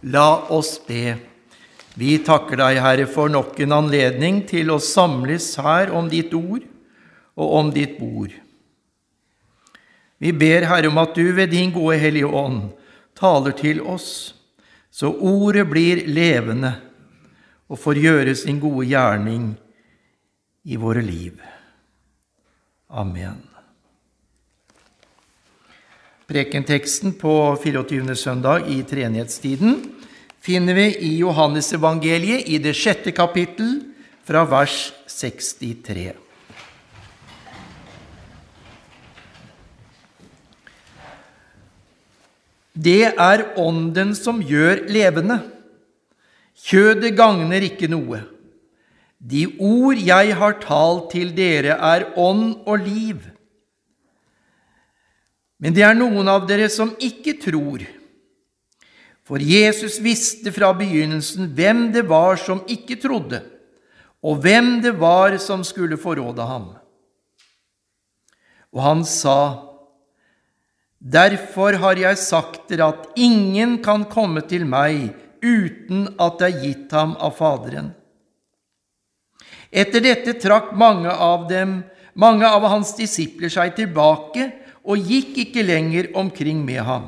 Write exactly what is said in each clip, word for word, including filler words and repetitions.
La oss be. Vi takker deg, Herre, for nok en anledning til å samles her om ditt ord og om ditt bord. Vi ber, Herre, om at du ved din gode Hellige Ånd taler til oss, så ordet blir levende og får gjøre sin gode gjerning i våre liv. Amen. Prekenteksten på fireogtyvende søndag i treenighetstiden finner vi i Johannes evangeliet i det sjette kapittel fra vers sekstitre. Det er ånden som gjør levende. Kjødet gagner ikke noe. De ord jeg har talt til dere er ånd og liv. Men det er noen av dere som ikke tror. For Jesus visste fra begynnelsen hvem det var som ikke trodde, og hvem det var som skulle forråde ham. Og han sa, derfor har jeg sagt dere at ingen kan komme til meg uten at det er gitt ham av Faderen. Etter dette trakk mange av dem, mange av hans disipler seg tilbake og gikk ikke lenger omkring med ham.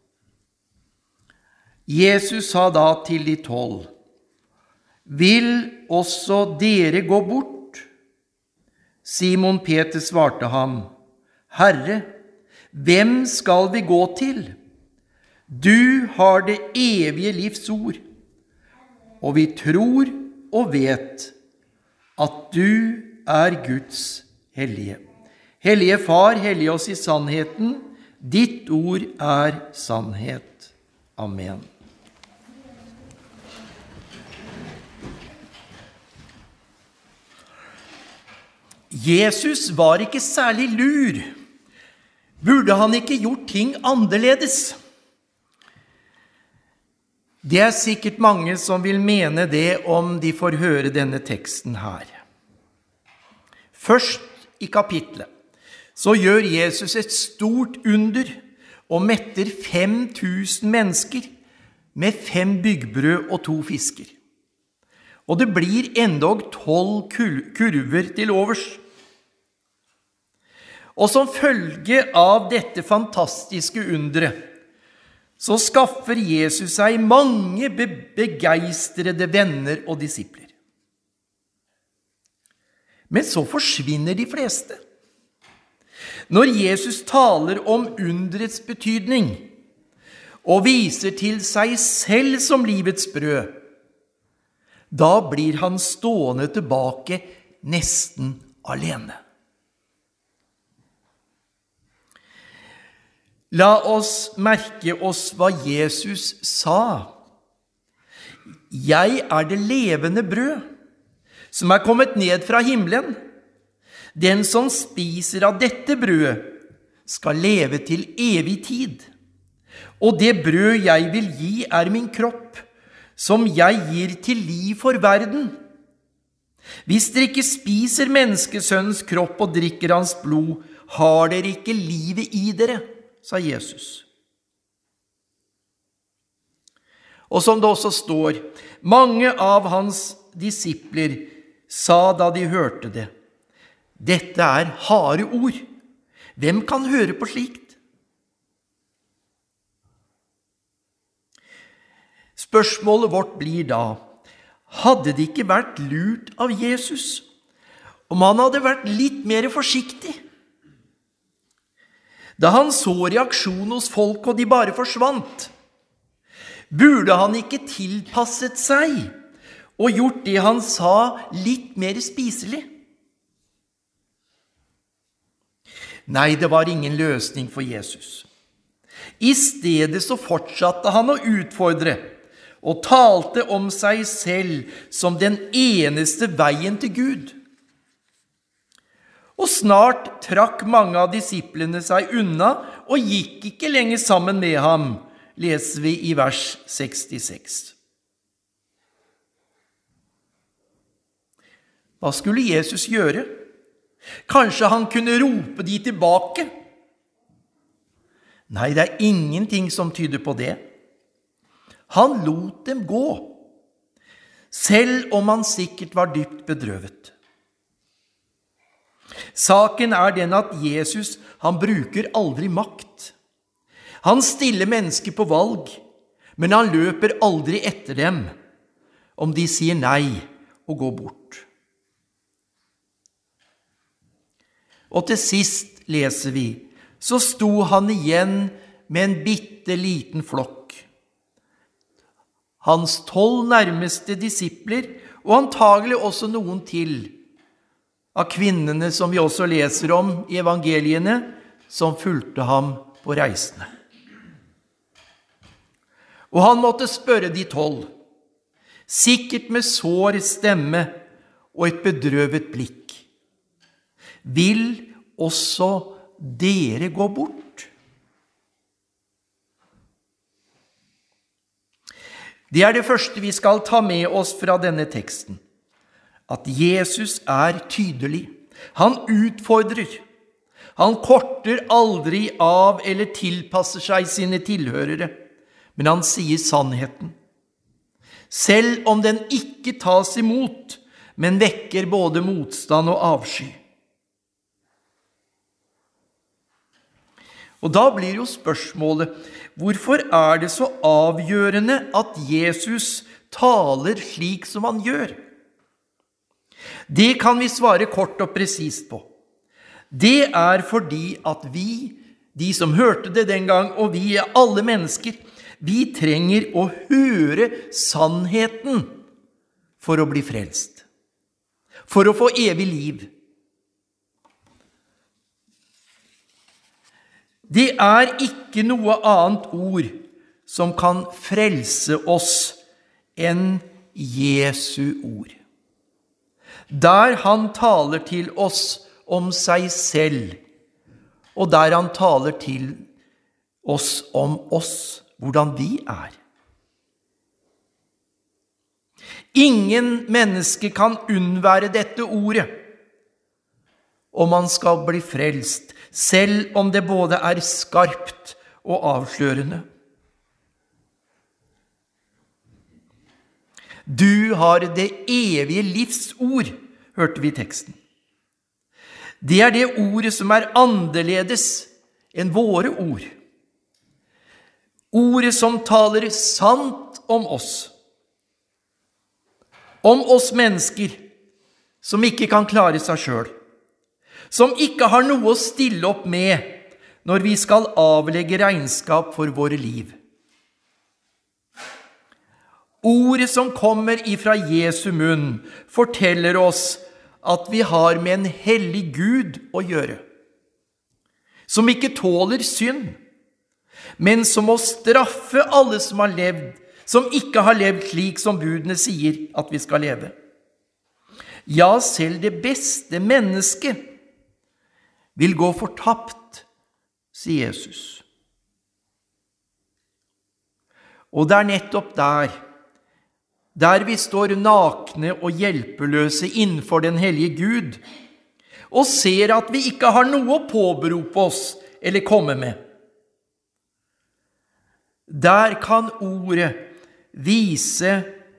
Jesus sa da til de tolv, vil også dere gå bort? Simon Peter svarte ham, Herre, hvem skal vi gå til? Du har det evige livs ord, og vi tror og vet at du er Guds hellige. Hellige Far, hellige oss i sannheten. Ditt ord er sannhet. Amen. Jesus var ikke særlig lur. Burde han ikke gjort ting annerledes? Det er sikkert mange som vil mene det om de får høre denne teksten her. Først i kapitlet så gjør Jesus et stort under og metter fem tusen mennesker med fem byggbrød og to fisker. Og det blir endog tolv kurver til overs. Og som følge av dette fantastiske underet, så skaffer Jesus seg mange begeistrede venner og disipler. Men så forsvinner de fleste. Når Jesus taler om underets betydning og viser til seg selv som livets brød, da blir han stående tilbake nesten alene. La oss merke oss hva Jesus sa. Jeg er det levende brød, som er kommet ned fra himmelen. Den som spiser av dette brødet, skal leve til evig tid. Og det brød jeg vil gi er min kropp, som jeg gir til liv for verden. Hvis dere ikke spiser menneskesønnens kropp og drikker hans blod, har dere ikke livet i dere, sa Jesus. Og som det også står, mange av hans disipler sa da de hørte det, dette er harde ord. Hvem kan høre på slikt? Spørsmålet vårt blir da, hadde det ikke vært lurt av Jesus om han hadde vært litt mer forsiktig? Da han så reaksjon hos folk og de bare forsvant, burde han ikke tilpasset seg og gjort det han sa litt mer spiselig? Nei, det var ingen løsning for Jesus. I stedet så fortsatte han å utfordre og talte om seg selv som den eneste veien til Gud. Og snart trakk mange av disiplene seg unna og gikk ikke lenger sammen med ham, leser vi i vers sekstiseks. Hva skulle Jesus gjøre? Kanskje han kunne rope de tilbake? Nei, det er ingenting som tyder på det. Han lot dem gå, selv om han sikkert var dypt bedrøvet. Saken er den at Jesus, han bruker aldri makt. Han stiller mennesker på valg, men han løper aldri etter dem, om de sier nei og går bort. Og til sist leser vi, så sto han igjen med en bitte liten flokk. Hans tolv nærmeste disipler, og antagelig også noen til, av kvinnene som vi også leser om i evangeliene, som fulgte ham på reisene. Og han måtte spørre de tolv, sikkert med sår stemme og et bedrøvet blikk. Vil også dere gå bort? Det er det første vi skal ta med oss fra denne teksten. At Jesus er tydelig. Han utfordrer. Han korter aldri av eller tilpasser seg sine tilhørere, men han sier sannheten. Selv om den ikke tas imot, men vekker både motstand og avsky. Og da blir jo spørsmålet, hvorfor er det så avgjørende at Jesus taler slik som han gjør? Det kan vi svare kort og presist på. Det er fordi at vi, de som hørte det den gang, og vi er alle mennesker, vi trenger å høre sannheten for å bli frelst, for å få evig liv. Det er ikke noe annet ord som kan frelse oss enn Jesu ord. Der han taler til oss om seg selv, og der han taler til oss om oss, hvordan vi er. Ingen menneske kan unnvære dette ordet, om man skal bli frelst, selv om det både er skarpt og avslørende. Du har det evige livsord, hørte vi i teksten. Det er det ordet som er annerledes enn våre ord. Ordet som taler sant om oss. Om oss mennesker som ikke kan klare seg selv. Som ikke har noe å stille opp med når vi skal avlegge regnskap for våre liv. Ordet som kommer ifra Jesu munn forteller oss at vi har med en hellig Gud å gjøre, som ikke tåler synd, men som må straffe alle som har levd, som ikke har levd slik som budene sier at vi skal leve. Ja, selv det beste mennesket vil gå fortapt, sier Jesus. Og det er nettopp der, der vi står nakne og hjelpeløse innenfor den hellige Gud, og ser at vi ikke har noe å påberope oss eller komme med. Der kan ordet vise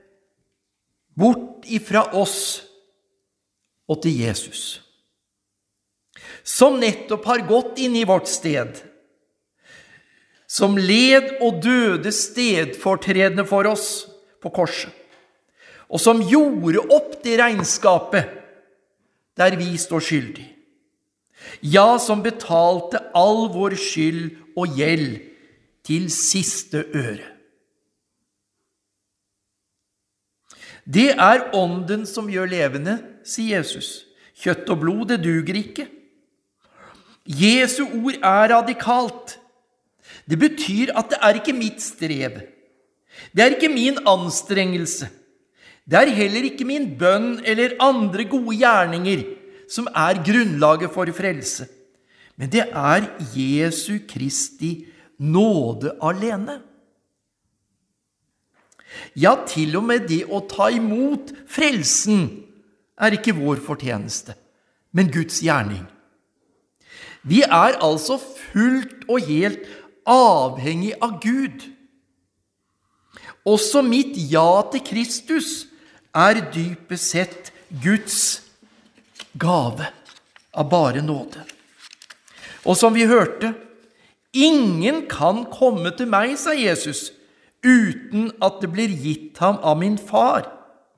bort ifra oss og til Jesus, som nettopp har gått inn i vårt sted, som led og døde stedfortredende for oss på korset, og som gjorde opp det regnskapet der vi står skyldig. Ja, som betalte all vår skyld og gjeld til siste øre. Det er ånden som gjør levende, sier Jesus. Kjøtt og blod, det duger ikke. Jesu ord er radikalt. Det betyr at det er ikke mitt strev. Det er ikke min anstrengelse. Det er heller ikke min bønn eller andre gode gjerninger som er grunnlaget for frelse. Men det er Jesu Kristi nåde alene. Ja, til og med det å ta imot frelsen er ikke vår fortjeneste, men Guds gjerning. Vi er altså fullt og helt avhengig av Gud. Også mitt ja til Kristus er dypest sett Guds gave av bare nåde. Og som vi hørte, ingen kan komme til meg, sa Jesus, uten at det blir gitt ham av min far.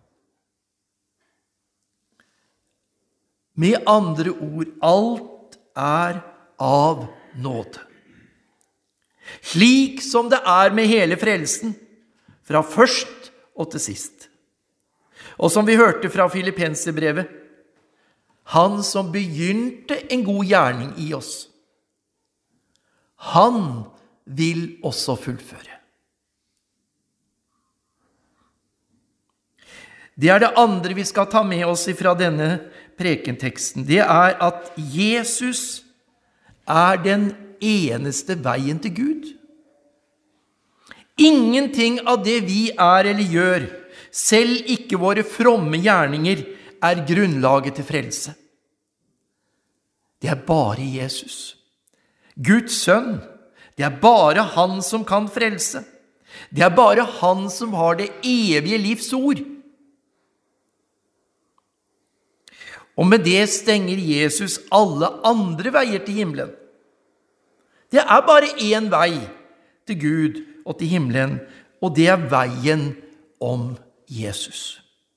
Med andre ord, alt er av nåde. Slik som det er med hele frelsen, fra først og til sist. Og som vi hørte fra Filippenserbrevet, han som begynte en god gjerning i oss, han vil også fullføre. Det er det andre vi skal ta med oss fra denne prekenteksten. Det er at Jesus er den eneste veien til Gud. Ingenting av det vi er eller gjør, selv ikke våre fromme gjerninger, er grunnlaget til frelse. Det er bare Jesus, Guds sønn. Det er bare han som kan frelse. Det er bare han som har det evige livs ord. Og med det stenger Jesus alle andre veier til himmelen. Det er bare én vei til Gud og til himmelen, og det er veien om Jesus.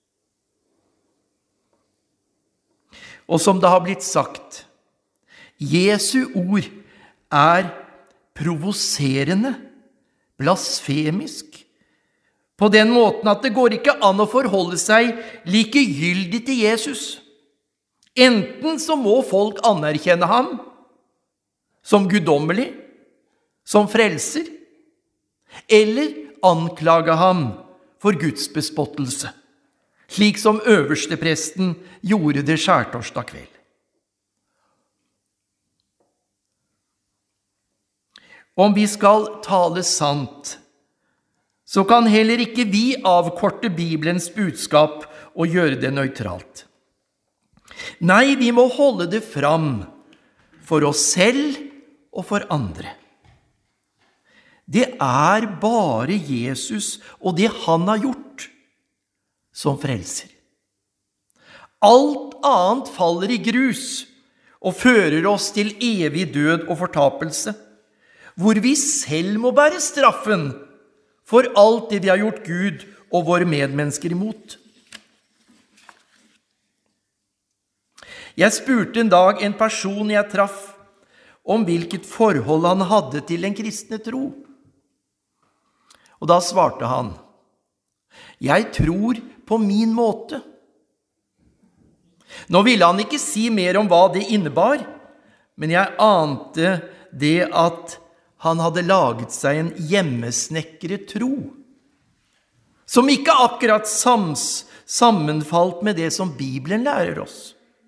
Og som det har blitt sagt, Jesu ord er provoserende, blasfemisk, på den måten at det går ikke an å forholde seg likegyldig til Jesus. Enten så må folk anerkjenne ham som guddommelig, som frelser, eller anklage ham for Guds bespottelse, slik som øverstepresten gjorde det skjærtorsdag kveld. Om vi skal tale sant, så kan heller ikke vi avkorte Bibelens budskap og gjøre det nøytralt. Nei, vi må holde det fram for oss selv og for andre. Det er bare Jesus og det han har gjort som frelser. Alt annet faller i grus og fører oss til evig død og fortapelse, hvor vi selv må bære straffen for alt det vi har gjort Gud og våre medmennesker imot. Jeg spurte en dag en person jeg traff om hvilket forhold han hadde til den kristne tro. Og da svarte han, jeg tror på min måte. Nå ville han ikke si mer om hva det innebar, men jeg ante det at han hadde laget seg en hjemmesnekret tro, som ikke akkurat sams, sammenfalt med det som Bibelen lærer oss.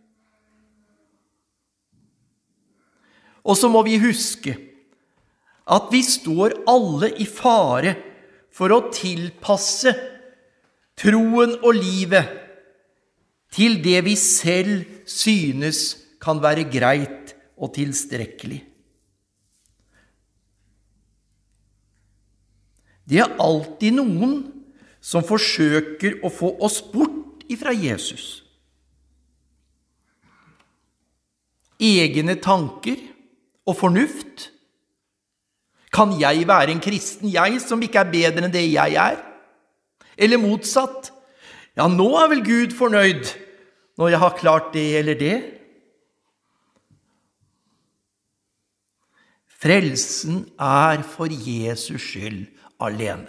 Og så må vi huske at vi står alle i fare for å tilpasse troen og livet til det vi selv synes kan være greit og tilstrekkelig. Det er alltid noen som forsøker å få oss bort ifra Jesus. Egne tanker og fornuft. Kan jeg være en kristen, jeg som ikke er bedre enn det jeg er? Eller motsatt? Ja, nå er vel Gud fornøyd når jeg har klart det eller det? Frelsen er for Jesus skyld alene.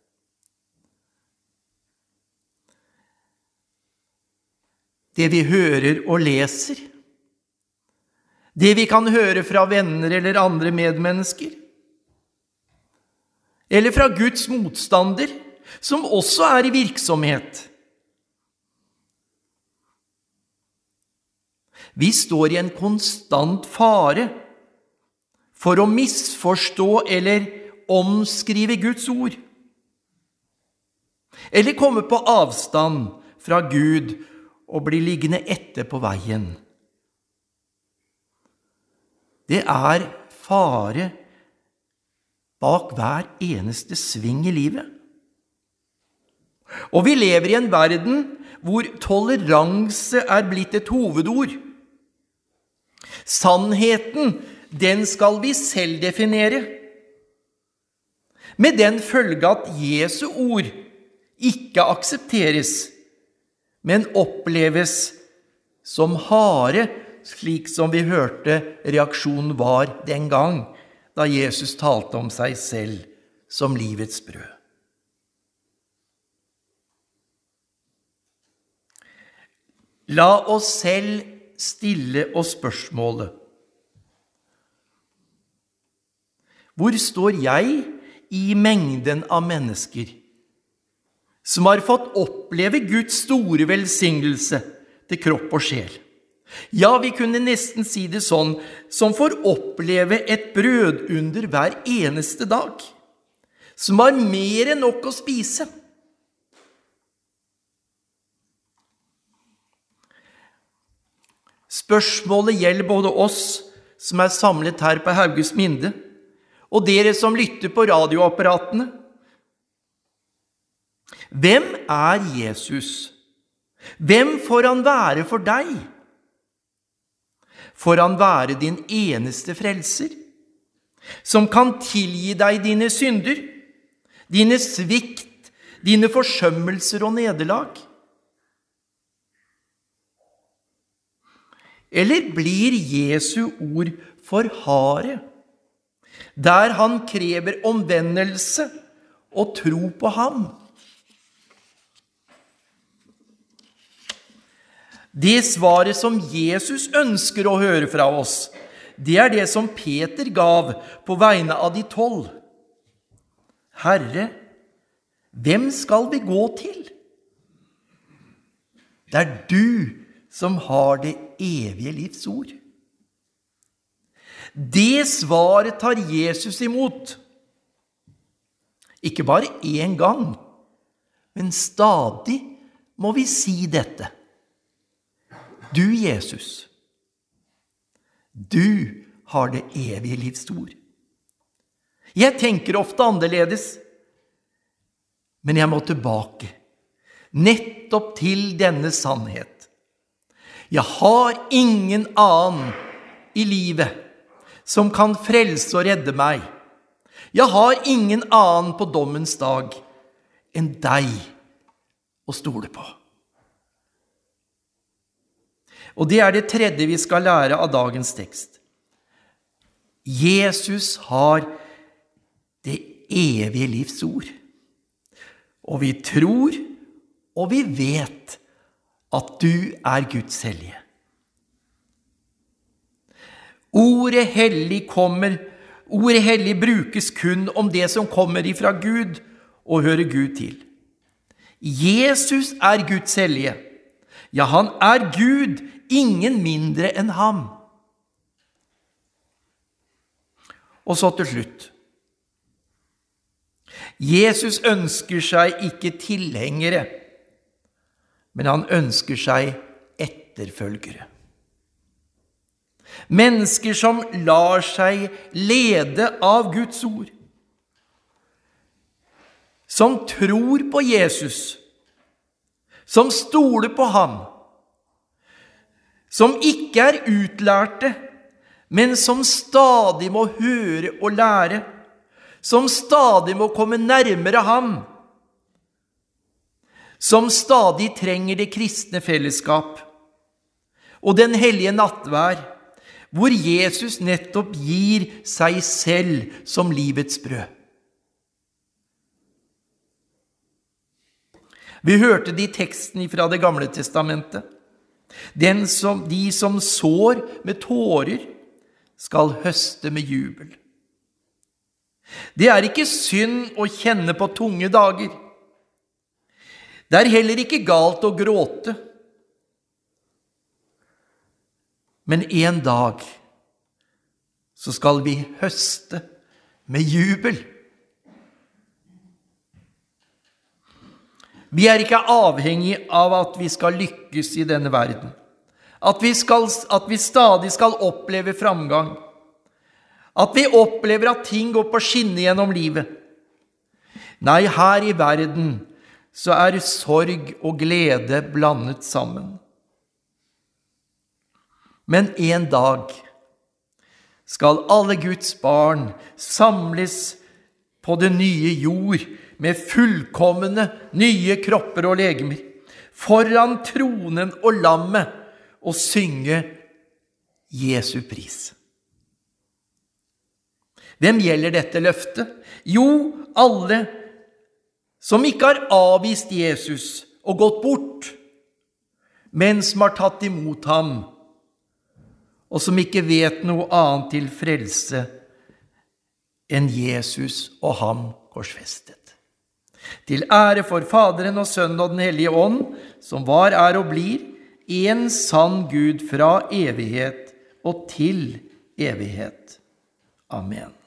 Det vi hører og leser, det vi kan høre fra venner eller andre medmennesker, eller fra Guds motstander, som også er i virksomhet. Vi står i en konstant fare for å misforstå eller omskrive Guds ord, eller komme på avstand fra Gud og bli liggende etter på veien. Det er fare bak hver eneste sving i livet. Og vi lever i en verden hvor toleranse er blitt et hovedord. Sannheten, den skal vi selv definere. Med den følge at Jesu ord ikke aksepteres, men oppleves som harde, slik som vi hørte reaksjonen var den gang, da Jesus talte om seg selv som livets brød. La oss selv stille oss spørsmålet: hvor står jeg i mengden av mennesker som har fått oppleve Guds store velsignelse til kropp og sjel? Ja, vi kunne nesten si det sånn, som får oppleve et brødunder hver eneste dag, som har mer enn nok å spise. Spørsmålet gjelder både oss som er samlet her på Hauges Minde, og dere som lytter på radioapparatene. Hvem er Jesus? Hvem får han være for deg? Får han være din eneste frelser, som kan tilgi deg dine synder, dine svikt, dine forsømmelser og nederlag? Eller blir Jesu ord for harde, der han krever omvendelse og tro på ham? Det svaret som Jesus ønsker å høre fra oss, det er det som Peter gav på vegne av de tolv. Herre, hvem skal vi gå til? Det er du som har det evige livs ord. Det svaret tar Jesus imot. Ikke bare en gang, men stadig må vi si dette. Du, Jesus, du har det evige livs ord. Jeg tenker ofte annerledes, men jeg må tilbake, nettopp til denne sannhet. Jeg har ingen annen i livet som kan frelse og redde meg. Jeg har ingen annen på dommens dag enn deg å stole på. Og det er det tredje vi skal lære av dagens tekst. Jesus har det evige livs ord. Og vi tror, og vi vet at du er Guds hellige. Ordet hellig kommer, ordet hellig brukes kun om det som kommer ifra Gud og hører Gud til. Jesus er Guds hellige. Ja, han er Gud, ingen mindre enn ham. Og så til slutt. Jesus ønsker seg ikke tilhengere, men han ønsker seg etterfølgere. Mennesker som lar seg lede av Guds ord. Som tror på Jesus. Som stoler på ham. Som ikke er utlærte, men som stadig må høre og lære. Som stadig må komme nærmere ham. Som stadig trenger det kristne fellesskap. Og den hellige nattvær, hvor Jesus nettopp gir seg selv som livets brød. Vi hørte det i teksten fra det gamle testamentet. Den som, de som sår med tårer, skal høste med jubel. Det er ikke synd å kjenne på tunge dager. Det er heller ikke galt å gråte. Men en dag så skal vi høste med jubel. Vi er ikke avhengig av at vi skal lykkes i denne verden. At vi, skal, at vi stadig skal oppleve framgang. At vi opplever at ting går på skinne gjennom livet. Nei, her i verden så er sorg og glede blandet sammen. Men en dag skal alle Guds barn samles på det nye jord med fullkomne nye kropper og legemer, foran tronen og lammet, og synge Jesu pris. Hvem gjelder dette løftet? Jo, alle som ikke har avvist Jesus og gått bort, men som har tatt imot ham, og som ikke vet noe annet til frelse enn Jesus og ham korsfestet. Til ære for Faderen og Sønnen og den hellige ånd, som var, er og blir, en sann Gud fra evighet og til evighet. Amen.